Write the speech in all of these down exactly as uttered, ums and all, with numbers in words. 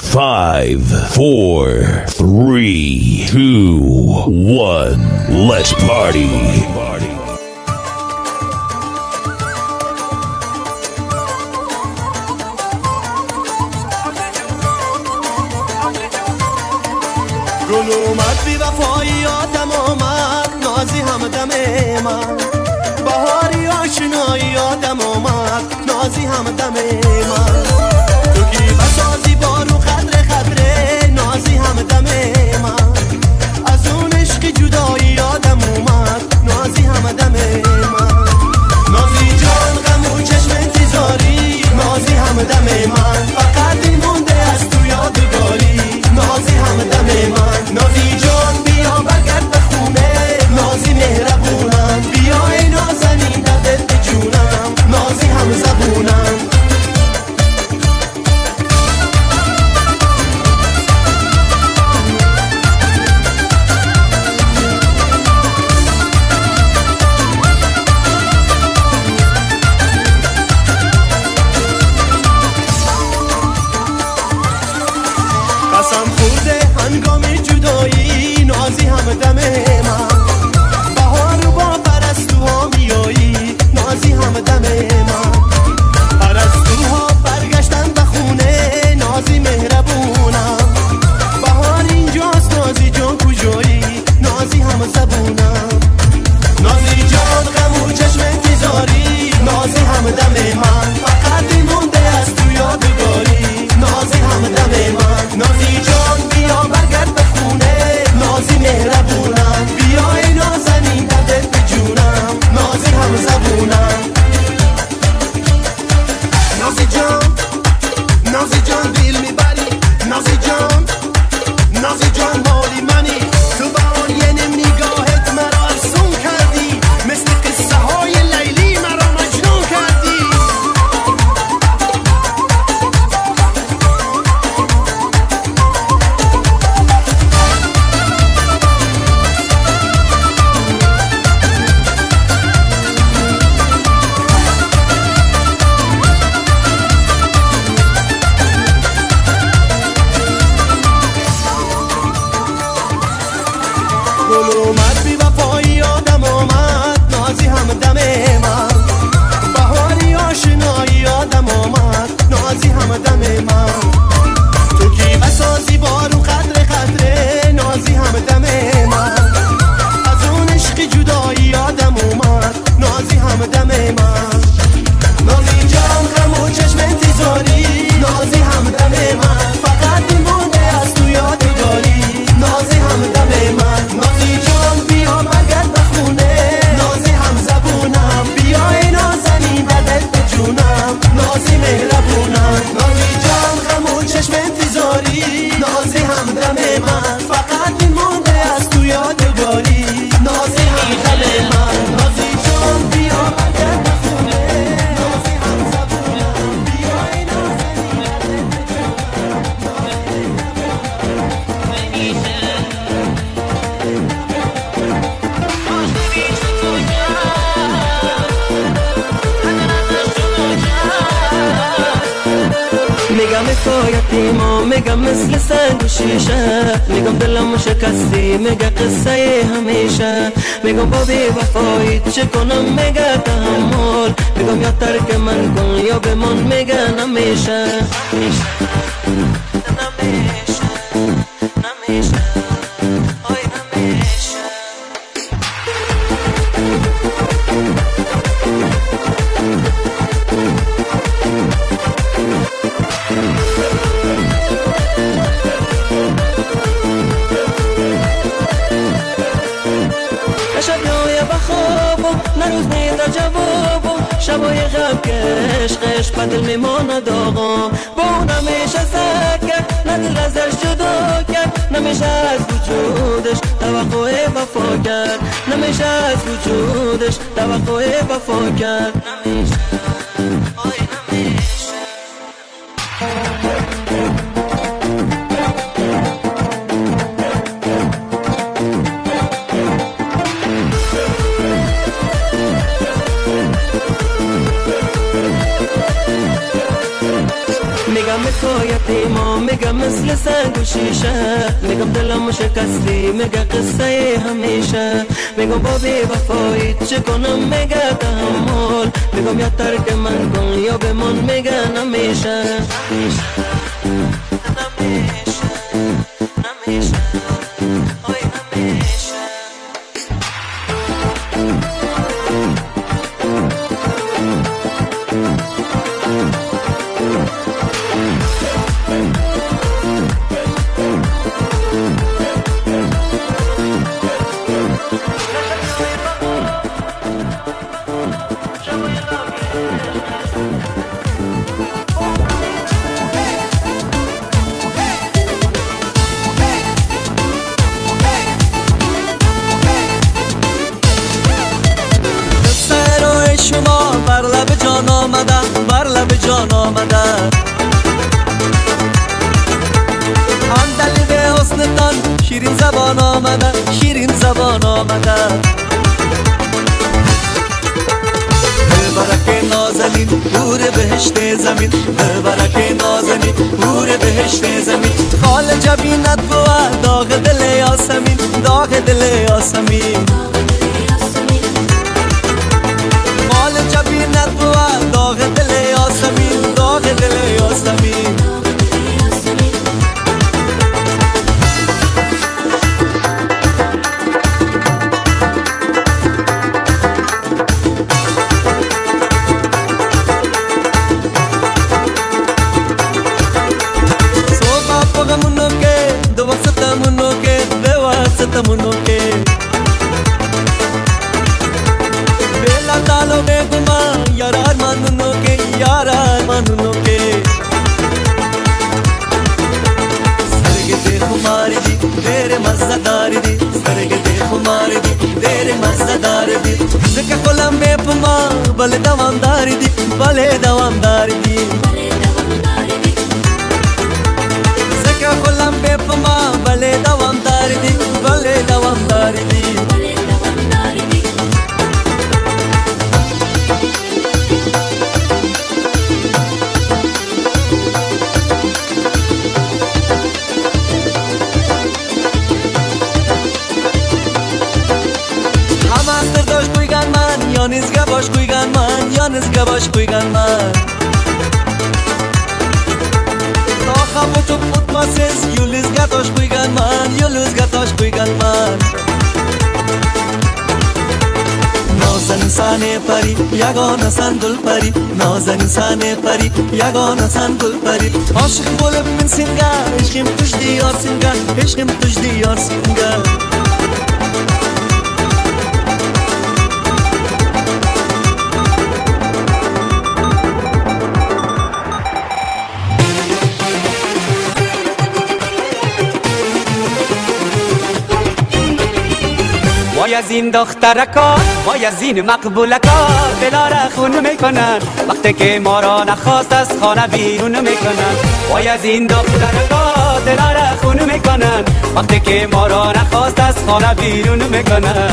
five, four, three, two, one. Let's party. گل اومد بی وفایی آدم آمد نازی هم دم من بهاری آشنایی آدم آمد نازی هم دم من تو کی بسازی بارو قدر قدره نازی هم دم من از اون عشق جدایی آدم اومد نازی هم دم من نازی جان غم و چشم انتظاری نازی هم دم من فقط این مونده از تو یادگاری نازی هم دم من نازی جان بیا برگرد به خونه نازی مهربونم بیا ای نازنین در دل جونم نازی هم زبونم قسم خورده هنگام جدایی نازی هم دم من بهار با پرستوها میایی نازی هم دم من پرستوها برگشتن به خونه نازی مهربونم بهار اینجاست نازی جان کجایی نازی هم زبونم نازی جان غم و چشم انتظاری نازی هم دم من فقط مونده از تو یادگاری نازی هم دم من نازی جان بیا برگرد به خونه نازی مهربونم بیا ای نازنین در دل جونم نازی هم زبونم نازی جان نازی جان دل میبری نازی جان نازی جان مالی منی تو با آن یه نم نگاهت مرا افسون کردی مثل قصه های لیلی مرا مجنون کردی گل اومد بی وفایی آدم آمد نازی هم دم من بهاری آشنایی آدم آمد نازی هم دم من تو کی بسازی بارو قدر قدره نازی هم دم من از اون عشق جدایی آدم اومد نازی هم دم من نازی جان غم و چشم انتظاری نازی هم دم من فقط مونده از تو یادگاری نازی هم دم من نازی جان بیا برگرد به خونه نازی هم زبونم بیا ای نازنین در دل جونم نازی مهربونم نازی جان غم و چشم انتظاری نازی هم دم من فقط مونده از تو یادگاری نازی هم دم من نازی جان بیا برگرد به خونه نازی هم زبونم بیا ای نازنین در دل جونم میگم حکایتی ما میگم مثل سنگ و شیشه میگم دلم شکستی میگه قصه همیشه میگم با بی وفایی چه کنم میگه تحمل میگم یا ترک من کن یا بمان میگه نمیشه نمیشه نمیشه آی نمیشه شبیای بخوابم نروز نیده جوابم شبای غم کش قش بدل میمانه داغم با اون نمیشه سکت ندل ازش جدا کرد نمیشه از وجودش توقع وفا کرد نمیشه از وجودش توقع وفا کرد نمیشه آی نمیشه میگم حکایتی ما میگم مثل سنگ و شیشه، میگم دلم شکستی میگه قصه همیشه، میگم با بی وفایی چه کنم میگه تحمل، میگم یا ترک من کن یا بمون میگه نمیشه نمیشه نمیشه آی نمیشه. بر لب جان آمده بر لب جان آمده آن دلیل حسنتان شیرین زبان آمده شیرین زبان آمده برک نازنین نور بهشت زمین برک نازنین نور بهشت زمین خال جبینت بود داغ دل یاسمین داغ دل یاسمین جبینت بود داغ دل یاسمین داغ دل یاسمین صبح پغمونو که دو وقتمونو که دو وقتمونو که तालो में गुमा यार मानुनो के यार मानुनो के सरगे दे खुमारी दी तेरे मज़ेदार दी सरगे दे खुमारी दी तेरे मज़ेदार दी ज़िक्र कोलम में पमा बले दवामदार दी बले दवामदार दी ज़िक्र कोलम में पमा बले दवामदार दी बले दवामदार दी Yalnızca baş koygan man, yalnızca baş koygan man. Taha butup tutmasız, yalnızca taş koygan man, yalnızca taş koygan man. Nazan insane pari, yagona san gul pari. Nazan insane pari, yagona san gul pari. Aşık bolup min singa, eşkim tuş diyar singa, eşkim tuş diyar singa. وای از این دخترکا وای از این مقبولکا دلا را خون میکنن وقتی که ما را نخواست از خانه بیرون میکنن وای از این دخترکا دلا را خون میکنن وقتی که ما را نخواست از خانه بیرون میکنن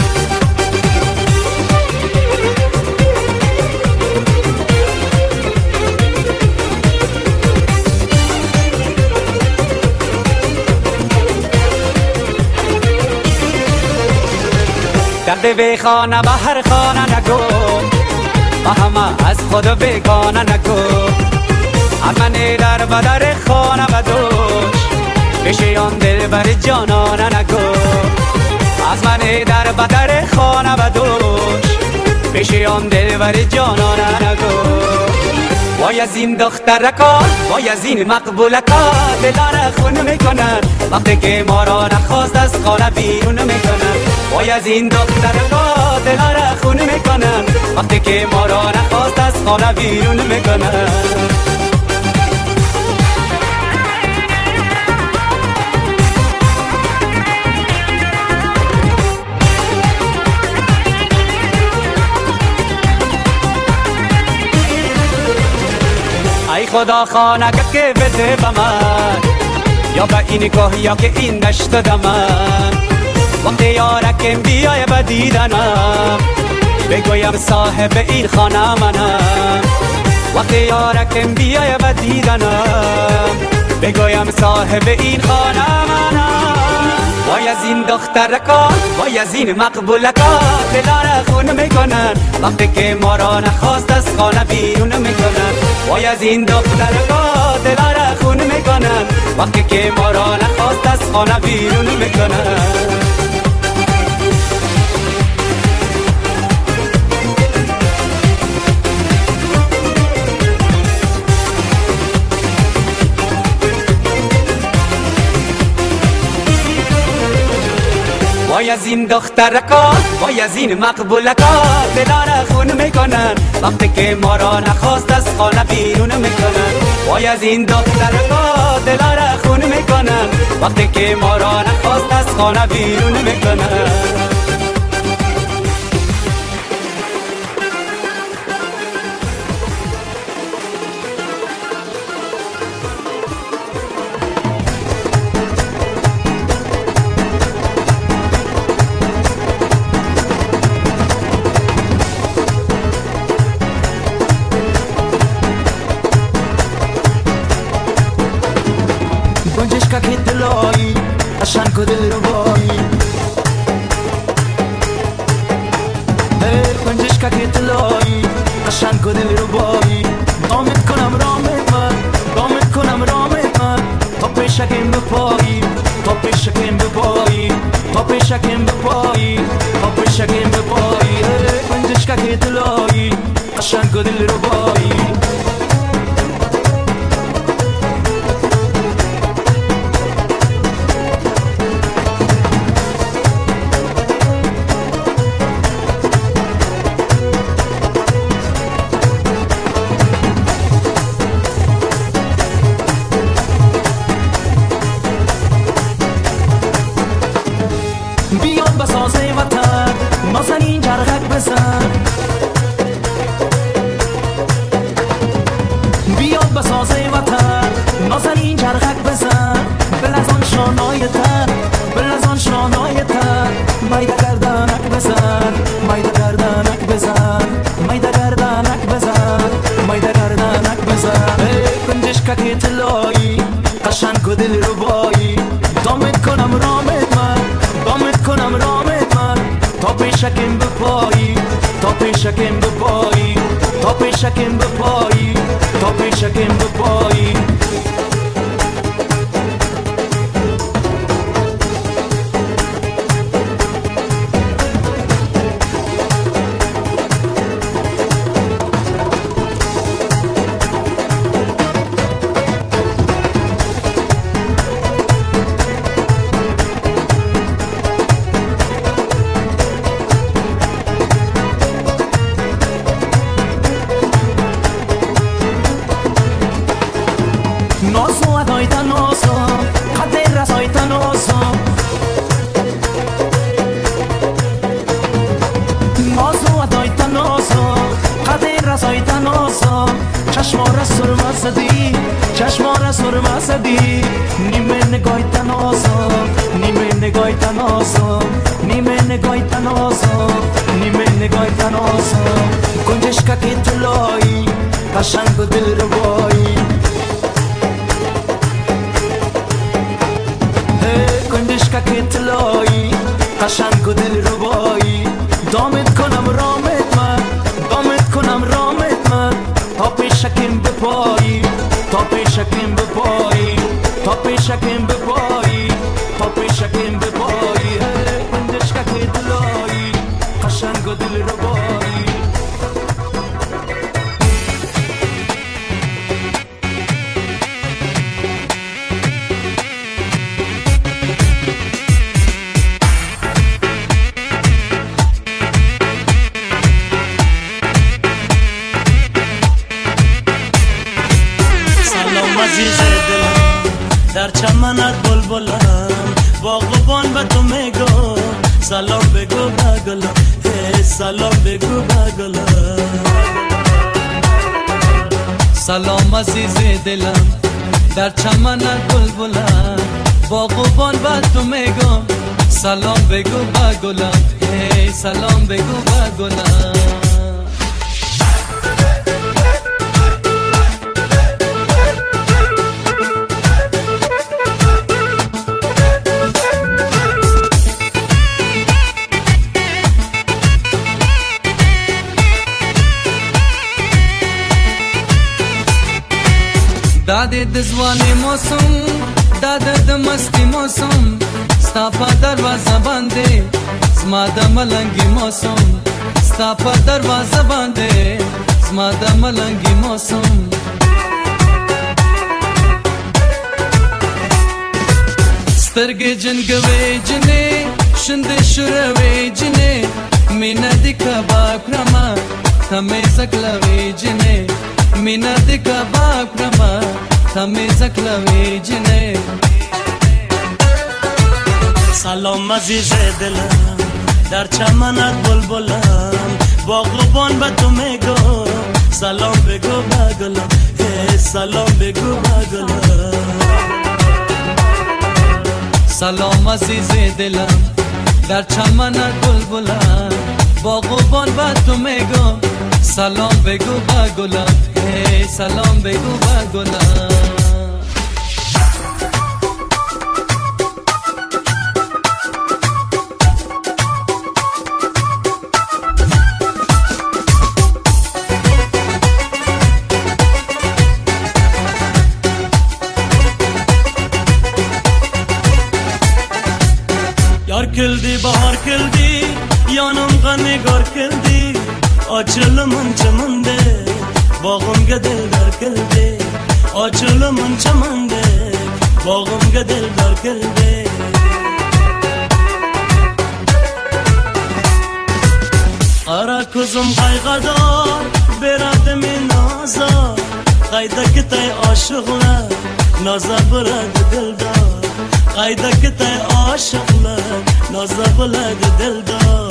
درد به خانه به هر خانه نگو با همه از خود بگانه نگو از من در بدر خانه بدوش بشیان دل بر جانانه نگو از من در بدر خانه بدوش بشیان دل بر جانانه نگو وای از این دخترکا وای از این مقبولکا دلار خون میکنن وقتی که ما را نخواست از خانه بیرون میکنن وای از این دخترکا دلار خون میکنن وقتی که ما را نخواست از خانه بیرون میکنن ای خدا خانه که بده به من یا به این کوه یا که این دشت دمن وقتی یارکم بیای به دیدنم بگویم صاحب این خانه منم وقتی یارکم بیای به دیدنم بگویم صاحب این خانه منم. وای از این دخترکا وای از این مقبولکا دلار خون میکنن وقتی که ما را نخواست از خانه بیرون میکنن. وای از این دخترکا دلار خون میکنن وقتی که ما را نخواست از خانه بیرون میکنن. وای از این دخترکا وای از این مقبولکا دلار خون میکنن وقتی که ما را نخواست از خانه بیرون میکنن. وای از این دخترکا دلار خون میکنن وقتی که ما را نخواست از خانه بیرون میکنن. گنجشکا که دلایی قشنگ و دلربایی گنجشکا که دلایی قشنگ و دلربایی دامت کنم رامت من دامت کنم رامت من تا پیشکم بپایی تا پیشکم بپایی تا پیشکم بپایی تا پیشکم بپایی گنجشکا که دلایی قشنگ و دلربایی بیاد بسازه وطن نازنین جرقک بزن بیاد بسازه وطن نازنین جرقک بزن بلزان شانایتن بلزان شانایتن مایده گردنک بزن مایده گردنک بزن مایده گردنک بزن مایده گردنک بزن گنجشکا که طلایی قشنگ و دلربایی دامت کنم رامت من دامت کنم رامت من تا پیشکم بپایی تا پیشکم بپایی تا پیشکم بپایی تا پیشکم بپایی نازو ادایتا نازو قدر رسایتا نازو نازو ادایتا نازو قدر رسایتا نازو چشماره سرما زدی چشماره سرما زدی نیمه نگایتا نازو نیمه نگایتا نازو نیمه نگایتا نازو نیمه نگایتا نازو گنجشکا که طلایی قشنگ و دلربایی گنجشکا که طلایی قشنگ و دلربایی دامت کنم رامت من دامت کنم رامت من تا پیشکم بپایی تا پیشکم بپایی تا پیشکم بپایی تا پیشکم بپایی گنجشکا که طلایی قشنگ و دلربایی عزیز دلم در چمنت بلبلم باغبان به تو میگو سلام بگو بگلم هی سلام بگو بگلم سلام عزیز دلم در چمنت بلبلم باغبان به تو میگم سلام بگو بگلم هی سلام بگو بگلم دادی دزوانی موسم داده دمستی موسم ستا په دروازه باندې زما د ملنګي موسم ستا په دروازه باندې زما د ملنګي موسم سترګې جنګوي جنې شندې شوروي جنې مینا د کباب کرما تمه زکلوي جنې مینا د کباب کرما تمه زکلوي جنې سلام عزیز دلم در چمنت بلبلم باغبان به تو میگو سلام بگو بگلم هی سلام بگو بگلم سلام عزیز دلم در چمنت بلبلم باغبان به تو میگو سلام بگو بگلم هی سلام بگو بگلم Yar kildi bahar kildi yanımga nigar kildi açılımın çamında bağımga dildar kildi açılımın çamında bağımga dildar kildi Ara kuzum kaygıdar berademi naza Kaydaki tay aşıklar naza bırak dildar Kaydaki tay aşıklar naza bırak dildar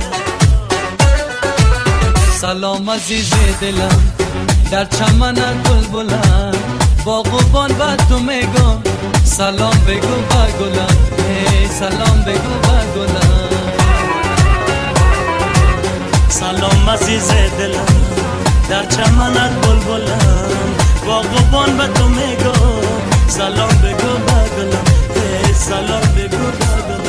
سلام عزیز دلم در چمن بلبلم باغبان به تو میگم سلام بگو با گلم ای سلام بگو با گلم سلام عزیز دلم در چمنت بلبلم باغبان به تو میگم سلام بگو با گلم ای سلام بگو با گلم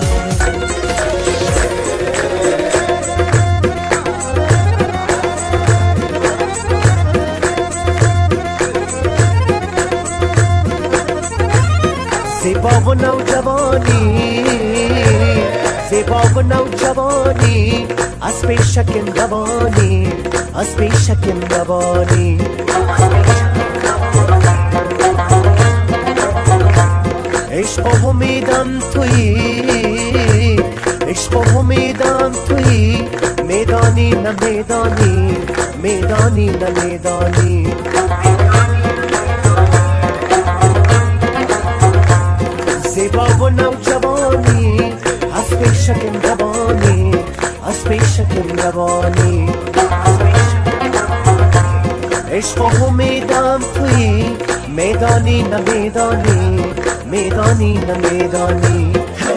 زیبا و نوجوانی زیبا و نوجوانی از پیشکم روانی از پیشکم روانی عشق و امیدم تویی عشق و امیدم تویی میدانی نه میدانی میدانی نه میدانی زیبا و نوجوانی از پیشکم روانی از پیشکم روانی عشق و امیدم تویی میدانی نه میدانی میدانی نه میدانی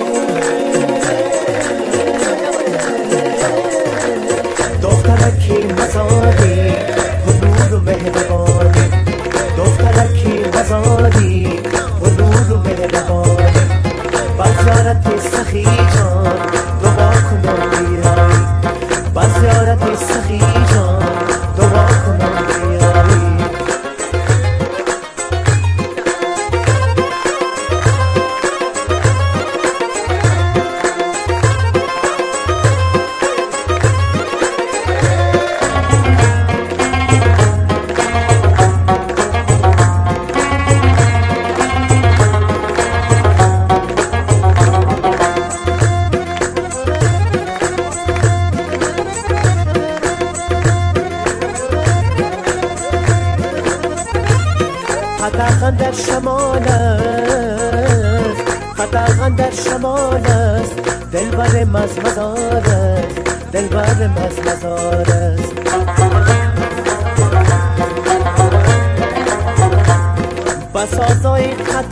دخترکی مزاری حضور و مهربانی دخترکی مزاری حضور و مهربانی بزیارت سخی جان دعا کنم بیایی بزیارت سخی جان دعا کنم بیایی قدغن در شمال است قدغن در شمال است دلبر مزمزار است دلبر مزمزار است بسازای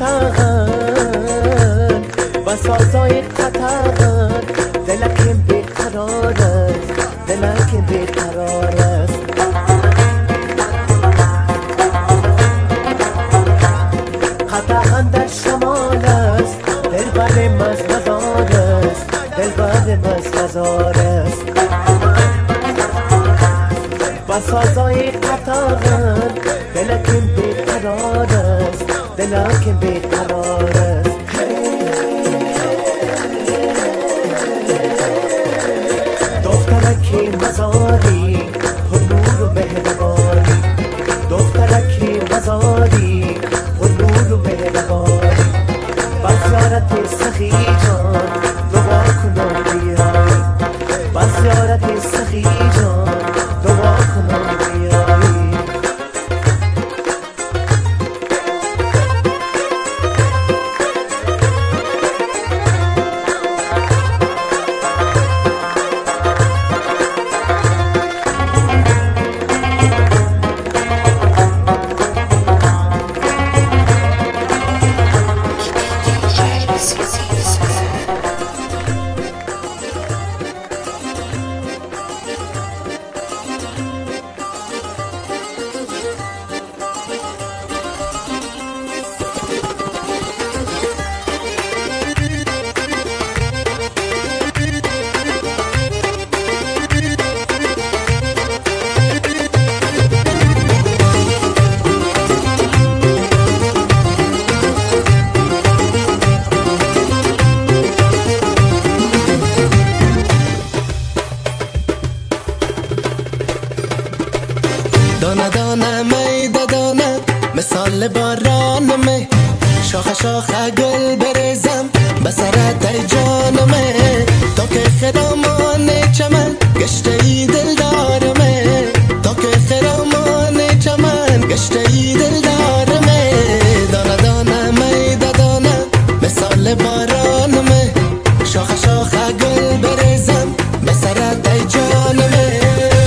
قدغن بسازای قدغن دلکم بیقرار است دلکم بیقرار است قدغن در شمال است دلبر مزمزار است دلبر مزمزار است بسازای قدغن دلکم بیقرار است دلم که بیقرار است. دخترکی مزاری پر نور و مهربانی، دخترکی مزاری پر نور و مهربانی، بس زیارت سخی جان دعا کنم بیایی، بس زیارت سخی جان دعا کنم بیایی. دانه دانه میده دانه مثال باران می، شاخه شاخه گل بریزم به سرت ای جان می، تا که خرامان چمن گشته ای دلدار می، تا که خرامان چمن گشته ای دلدار می. دانه دانه میده دانه مثال باران می، شاخه شاخه گل بریزم به سرت ای جان می.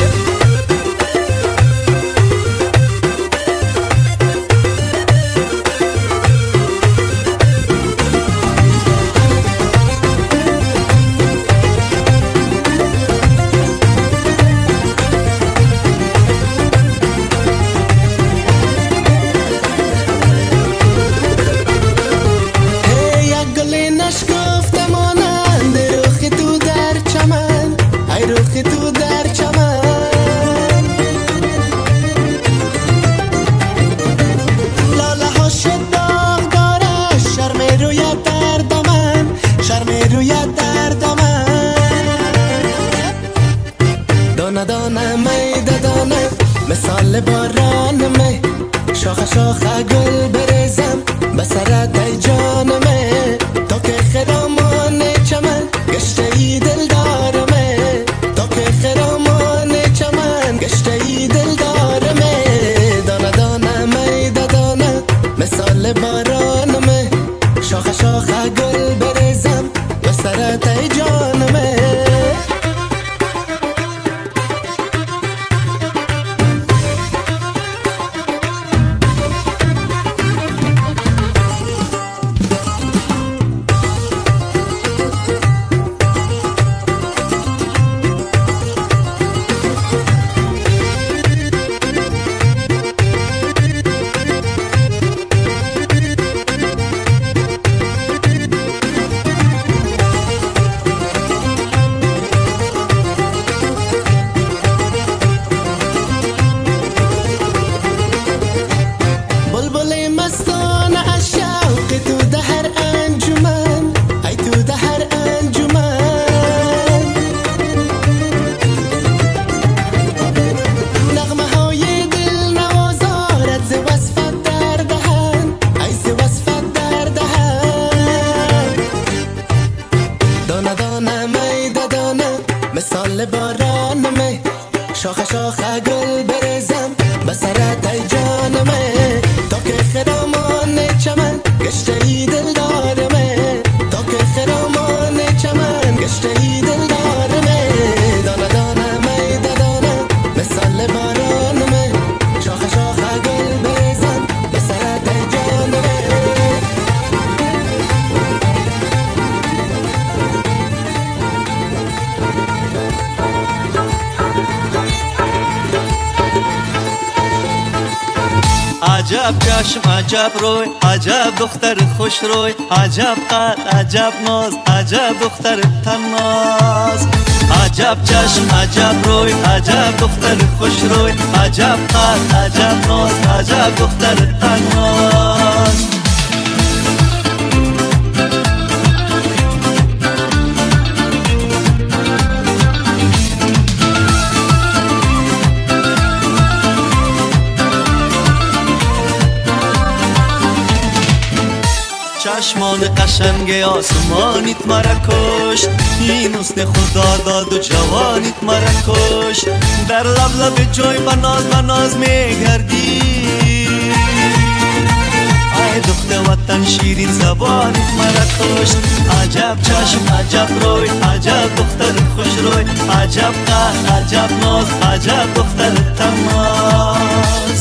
تو در چمن لاله هاش داغ داره، شرم رویت در دامن، شرم رویت در دامن. دانه دانه میده دانه مثال باران می، شاخه شاخه گل بریزم به سرت ای جان می، تا که خرامان چمن گشته ای دلدار می، تا که خرامان چمن گشته ای دلدار می. دانه دانه میده دانه مثال باران می، شاخه شاخه گل بریزم به سرت ای جان می. مثال باران می، شاخه شاخه گل بریزم به سرت ای جان می، تا که خرامان چمن گشته ای دلدار می، تا که خرامان چمن گشته ای دلدار می. دانه دانه میده دانه مثال باران می، شاخه شاخه گل بریزم به سرت ای جان می. عجب چشم عجب روی، عجب دختر خوش روی، عجب قد عجب ناز، عجب دختر تناز. عجب چشم عجب روی، عجب دختر خوش روی، عجب قد عجب ناز، عجب دختر تناز. چشمان قشنگ آسمانیت مرا کشت، این حسن خدا داد و جوانیت مرا کشت. در لب لب جای بناز بناز میگردی، ای دختر وطن شیرین زبانیت مرا کشت. عجب چشم عجب روی، عجب دختر خوش روی، عجب قهر عجب ناز، عجب دختر تماز.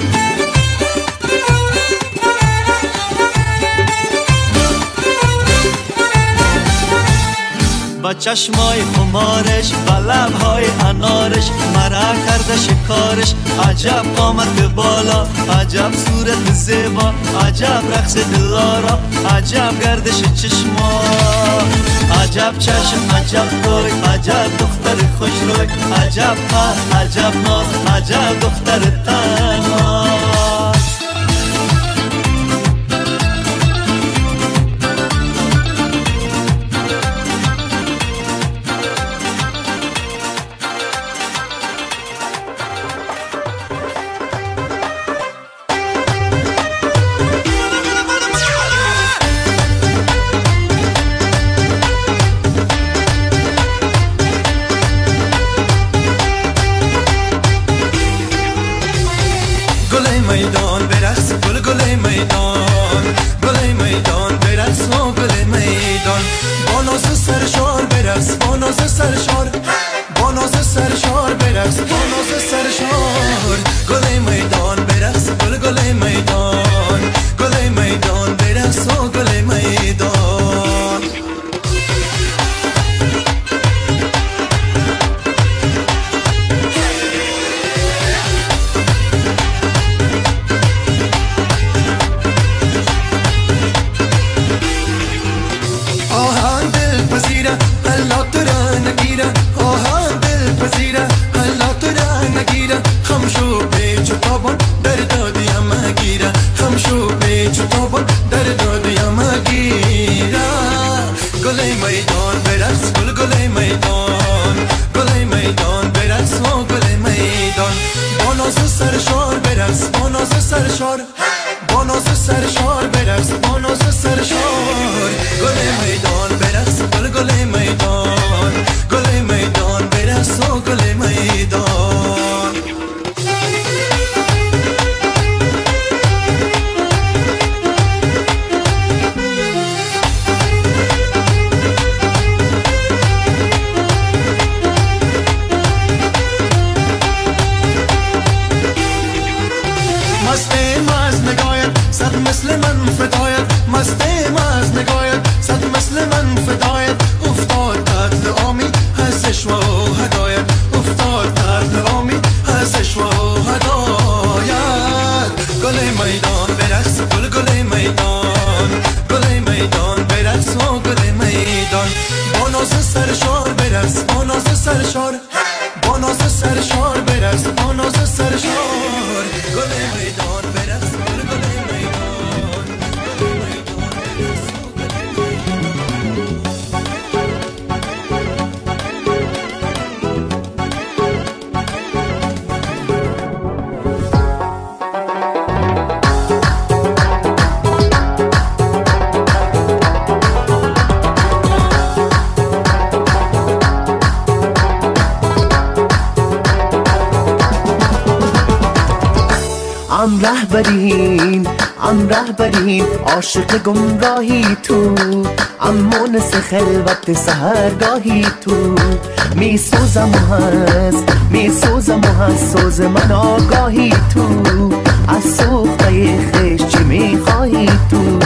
با چشمای خمارش، با لبهای انارش مرا کرده شکارش. عجب قامت بالا، عجب صورت زیبا، عجب رقص دلارا، عجب گردش چشما. عجب چشم عجب روی، عجب دختر خوش روی، عجب قهر عجب ناز، عجب دختر تناز. ام رهبرین ام رهبرین عاشق گمراهی تو، ام مونس خلوت سهرگاهی تو. می سوزم و هست می سوزم و هست سوز من آگاهی تو، از سوخته خیش چی می خواهی تو.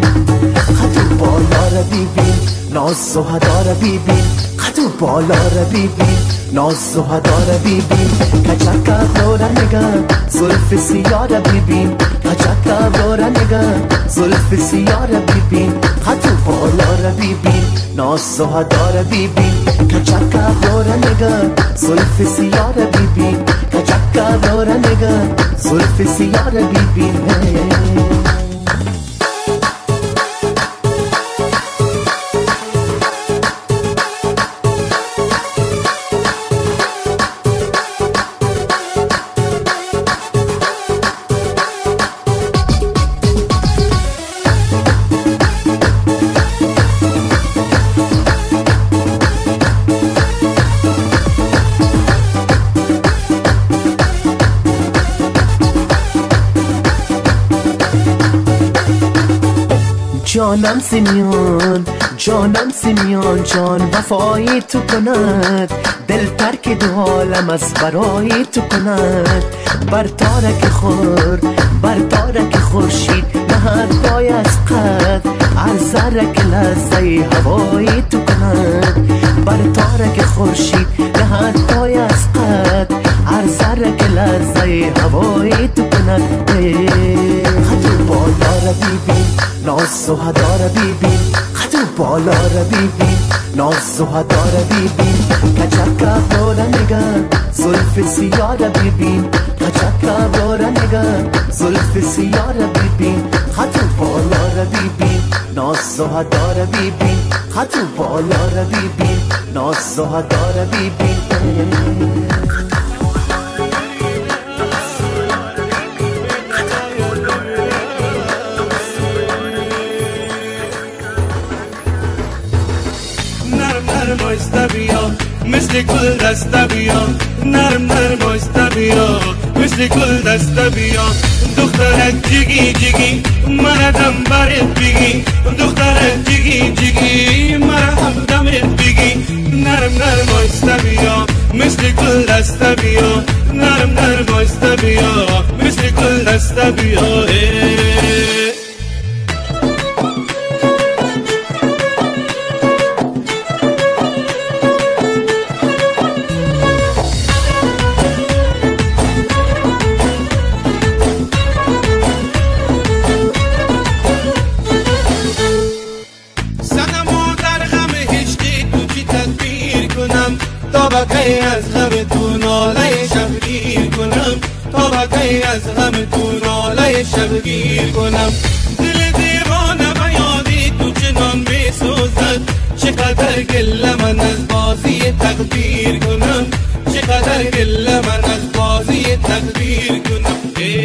خطو بالا را ببین ناز سهدا را ببین، خطو بالا را ببین ناز سهدا را ببین. کچکا دورا نگم زلف سیاه را ببین، کچکا دورا نگم زلف سیاه را ببین. خطو بالا را ببین ناز سهدا را ببین، کچکا دورا نگم زلف سیاه را ببین، کچکا دورا نگم زلف سیاه را ببین. جانم سیمیان جانم سیمیان جان وفایی تو کند دل ترک دو عالم از برای تو کند بر تارک خور بر تارک خورشید نهد پای از قد عرضرک لحظه هوایی تو کند بر تارک خورشید نهد پای از قد عرضرک لحظه هوایی تو کند خطو بالا را بیبین ناز و هدا را بیبین خطو بالا را بیبین ناز و هدا را بیبین کچکا بورا نگاه زلف سیاه را بیبین کچکا بورا نگاه زلف سیاه را بیبین خطو بالا را بیبین ناز و هدا را بیبین خطو بالا را بیبین ناز و هدا را بیبین نرم بیا مثل گل دسته بیا نرم نرم آیسته بیا مثل گل دسته بیا دخترک جگی جگی مردم برت بگی دخترک جگی جگی مرهم دمت بگی نرم نرم آیسته بیا مثل گل دسته بیا نرم نرم آیسته بیا مثل گل دسته بیا طبقه از غم تو ناله شبگیر کنم طبقه از غم تو ناله شبگیر کنم دل دیوانه و یادی تو چنان بسوزد چقدر گله من از بازی تقدیر کنم چقدر گله من از بازی تقدیر کنم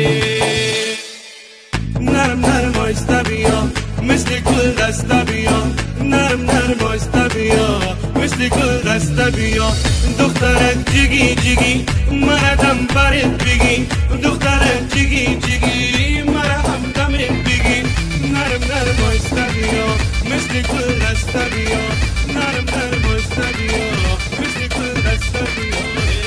نرم نرم آیسته بیا مثل گل دسته بیا نرم نرم آیسته بیا مثل گل دسته بیا دخترک جگی جگی مردم برت بگی دخترک جگی جگی مرهم دمت بگی نرم نرم آیسته بیا مثل گل دسته بیا نرم نرم آیسته بیا مثل گل دسته بیا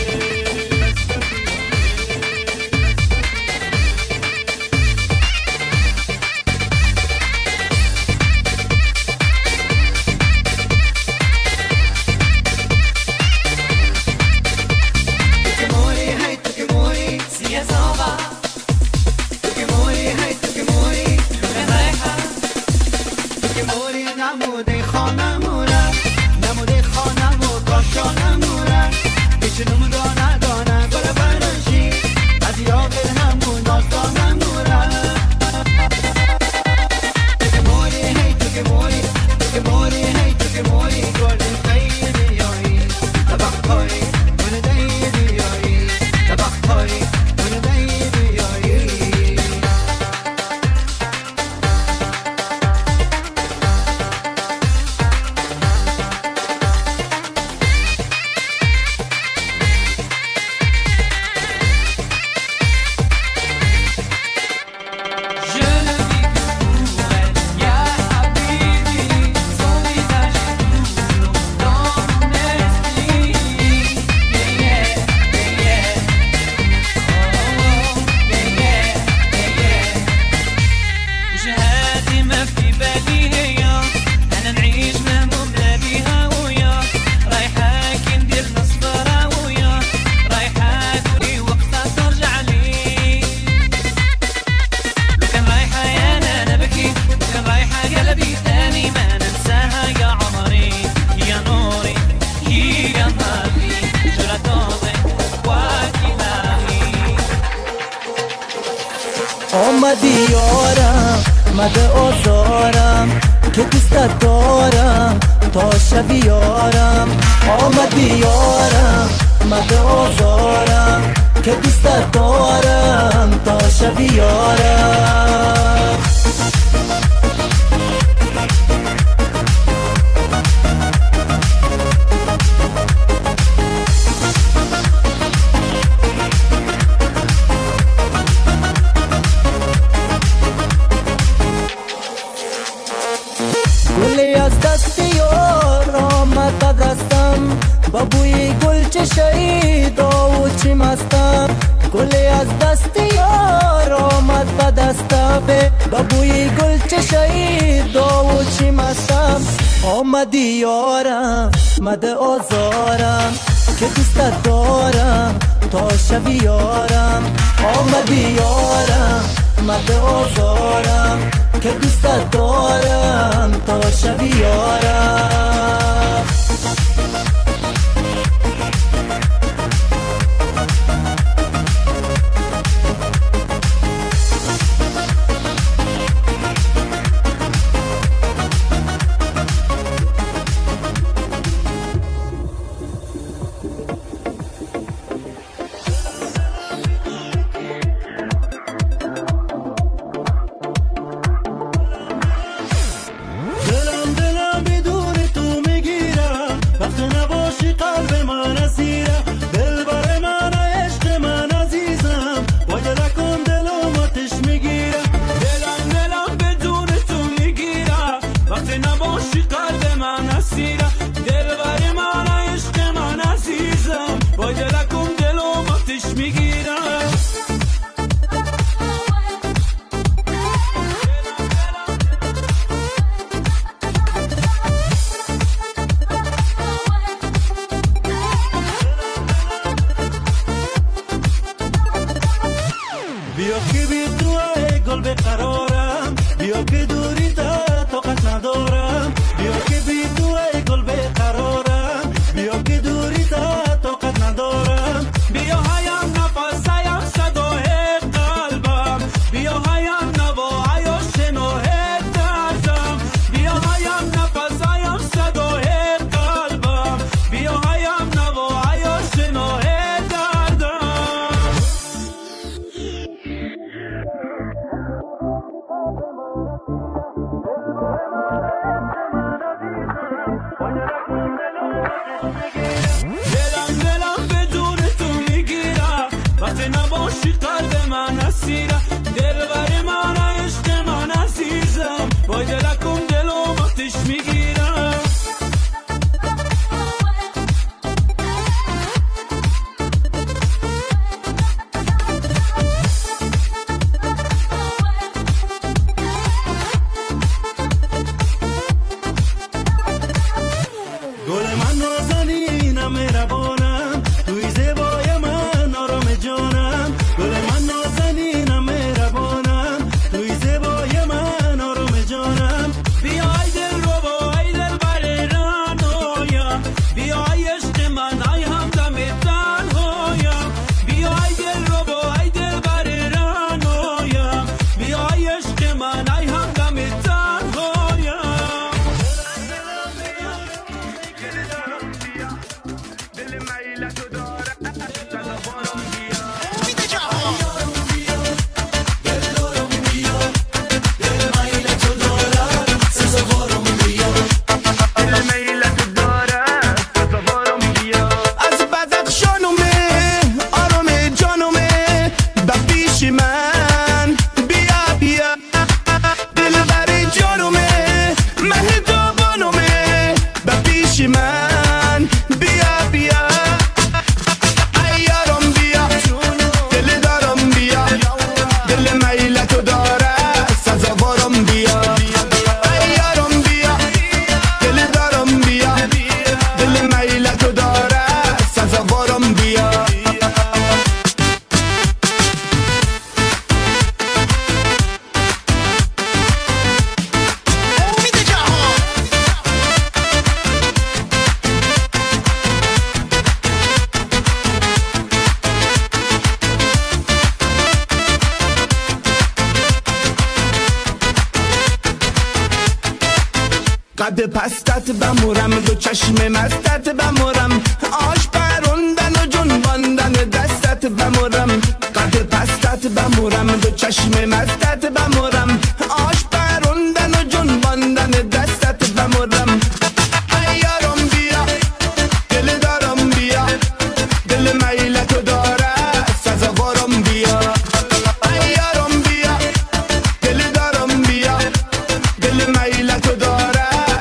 آمدی یارم مده آزارم که دوستت دارم تا شب یارم آمدی یارم مده آزارم که دوستت دارم تا شب یارم گلی از دست یار آمد دستم با بوی گل چشایی داو چی مستم گلی از دست یار آمد به دستم با بوی گل چشایی داو چی مستم آمدی یارم مده آزارم که دوست دارم تا شبی یارم آمدی یارم مده آزارم که دوست دارم تا شبی یارم قد پستت بمورم دو چشم مستت بمورم آش پروندن و جنباندن دستت بمورم قد پستت بمورم دو چشم مستت بمورم آش پروندن و جنباندن دستت بمورم ایارم بیا دل دارم بیا دل میلتو داره سزاوارم بیا ایارم بیا دل دارم بیا دل میلتو داره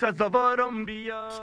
سزاوارم بیا